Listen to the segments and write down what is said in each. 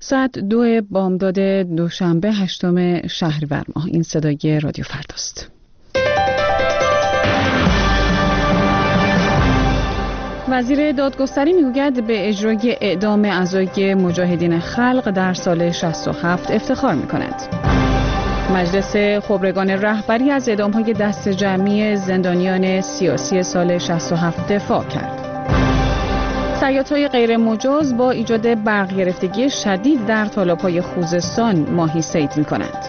ساعت 2 بامداد دوشنبه 8 شهریور ماه. این صدای رادیو فرداست. وزیر دادگستری میگوید به اجرای اعدام اعضای مجاهدین خلق در سال 67 افتخار میکند. مجلس خبرگان رهبری از اعدام‌های دست جمعی زندانیان سیاسی سال 67 دفاع کرد. صیادهای غیر مجاز با ایجاد برق گرفتگی شدید در تالاب‌های خوزستان ماهی صید می‌کنند.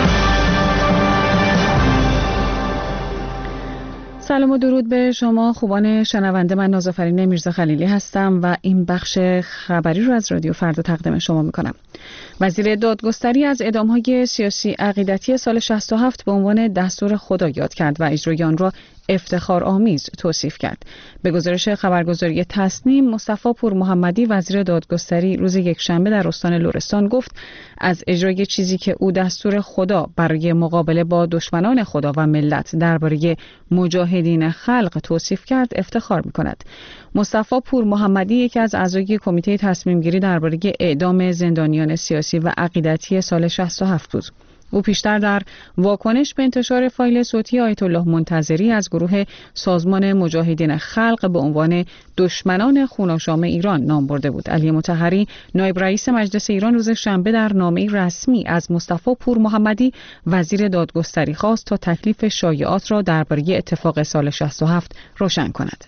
سلام و درود به شما خوبان شنونده. من نازآفرین میرزا خلیلی هستم و این بخش خبری رو از رادیو فردا تقدیم شما میکنم. وزیر دادگستری از اعدام‌های سیاسی عقیدتی سال 67 به عنوان دستور خدا یاد کرد و اجرای آن را افتخارآمیز توصیف کرد. به گزارش خبرگزاری تصنیم، مصطفی پور محمدی وزیر دادگستری روز یکشنبه در استان لرستان گفت از اجرای چیزی که او دستور خدا برای مقابله با دشمنان خدا و ملت درباره مجاهدین خلق توصیف کرد افتخار می‌کند. مصطفی پور محمدی یکی از اعضای کمیته تصمیم گیری درباره اعدام زندانیان سیاسی و عقیدتی سال 67 بود. او پیشتر در واکنش به انتشار فایل صوتی آیت الله منتظری از گروه سازمان مجاهدین خلق به عنوان دشمنان خوناشام ایران نام برده بود. علی مطهری نایب رئیس مجلس ایران روز شنبه در نامه‌ای رسمی از مصطفی پور محمدی وزیر دادگستری خواست تا تکلیف شایعات را درباره اتفاق سال 67 روشن کند.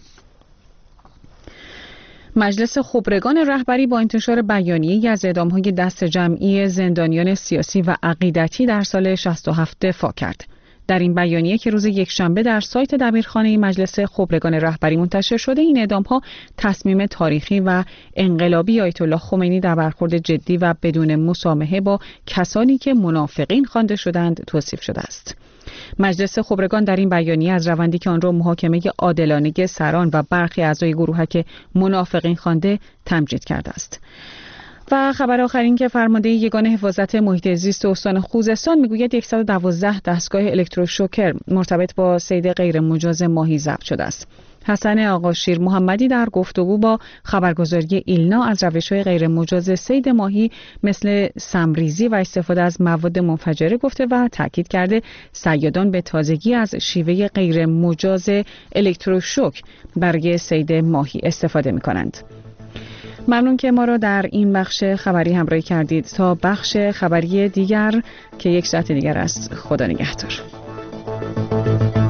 مجلس خبرگان رهبری با انتشار بیانیه‌ای از اعدام‌های دست جمعی زندانیان سیاسی و عقیدتی در سال 67 دفاع کرد. در این بیانیه که روز یکشنبه در سایت دبیرخانه مجلس خبرگان رهبری منتشر شده، این اعدام‌ها تصمیم تاریخی و انقلابی آیت الله خمینی در برخورد جدی و بدون مسامحه با کسانی که منافقین خوانده شدند توصیف شده است. مجلس خبرگان در این بیانیه از روندی که آن را محاکمه عادلانه سران و برخی اعضای گروهک منافقین خوانده تمجید کرده است. و خبر آخرین که فرمانده یگان حفاظت محیط زیست استان خوزستان میگوید 112 دستگاه الکتروشوکر مرتبط با صید غیر مجاز ماهی ضبط شده است. حسن آقاشیر محمدی در گفتگو با خبرگزاری ایلنا از روش‌های غیر مجاز صید ماهی مثل سمریزی و استفاده از مواد منفجره گفته و تاکید کرده صیادان به تازگی از شیوه غیر مجاز الکتروشوک برای صید ماهی استفاده می‌کنند. ممنون که ما را در این بخش خبری همراهی کردید. تا بخش خبری دیگر که یک ساعت دیگر است، خدا نگهدار.